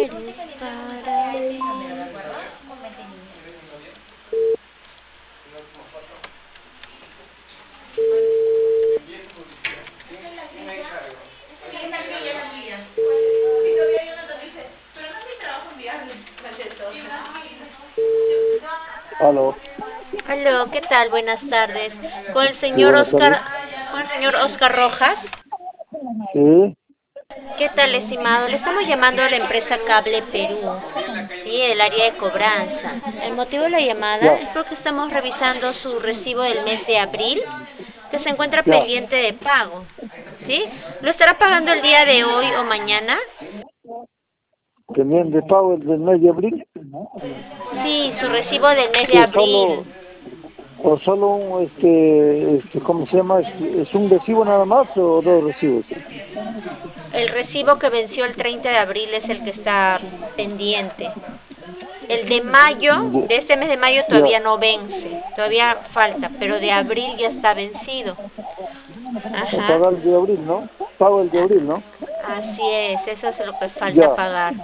eres para mí. Aló, Aló, ¿qué tal? Buenas tardes. Con el sí, señor buenas Oscar, tardes. con el señor Oscar Rojas. Sí, ¿Qué tal, estimado? Le estamos llamando a la empresa Cable Perú, sí, del área de cobranza. El motivo de la llamada ya, es porque estamos revisando su recibo del mes de abril, que se encuentra ya. pendiente de pago, ¿sí? ¿Lo estará pagando el día de hoy o mañana? ¿Tenían de pago el del mes de abril? Sí, su recibo del mes de Que abril. solo ¿cómo se llama? ¿Es un recibo nada más o dos recibos? El recibo que venció el 30 de abril es el que está pendiente. El de mayo, Ya, de este mes de mayo ya. todavía no vence, todavía falta, pero de abril ya está vencido. O Ajá, pagar el de abril, ¿no? Pago el de abril, ¿no? así es, eso es lo que falta Ya. pagar.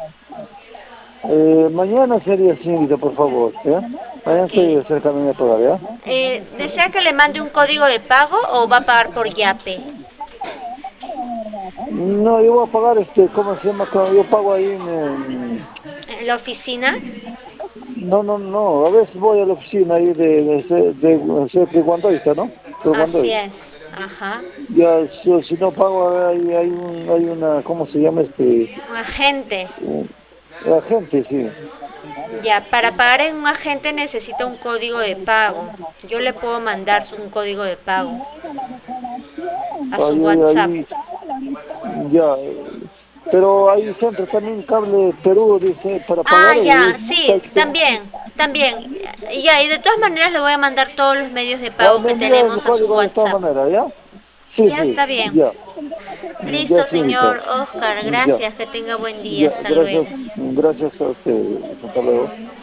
Mañana sería, señorita, por favor, ¿ya? Mañana estoy Ok. acercándome a pagar, ¿ya? ¿Desea que le mande un código de pago o va a pagar por Yape? No, yo voy a pagar, ¿cómo se llama? Yo pago ahí ¿En la oficina? No, no, no, a veces voy a la oficina ahí de Guandoita, ¿no? De Así Guandoy. es, ajá. Ya, si no pago, hay una, ¿cómo se llama Un agente. agente, sí. Ya, para pagar en un agente necesita un código de pago. Yo le puedo mandar un código de pago a su WhatsApp. Ahí, ya. Pero ahí centro también cable Perú, dice, para pagar, Ah, ya, ¿qué sí, hay que tener? también, también. Ya, y de todas maneras le voy a mandar todos los medios de Ah, pago me que envía el tenemos a su código de todas WhatsApp. maneras, ¿ya? Sí, Ya sí, está bien. ya, ya, Listo, señorita, señor Oscar. ya, Gracias. Que tenga buen día. ya, Hasta luego. gracias a usted, hasta luego.